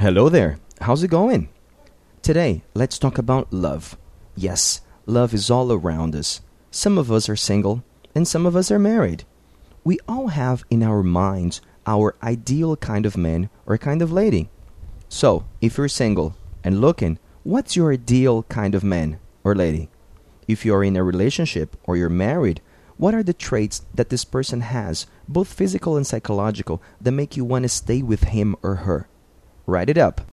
Hello there. How's it going? Today, let's talk about love. Yes, love is all around us. Some of us are single, and some of us are married. We all have in our minds our ideal kind of man or kind of lady. So, if you're single and looking, what's your ideal kind of man or lady? If you're in a relationship or you're married, what are the traits that this person has, both physical and psychological, that make you want to stay with him or her? Write it up.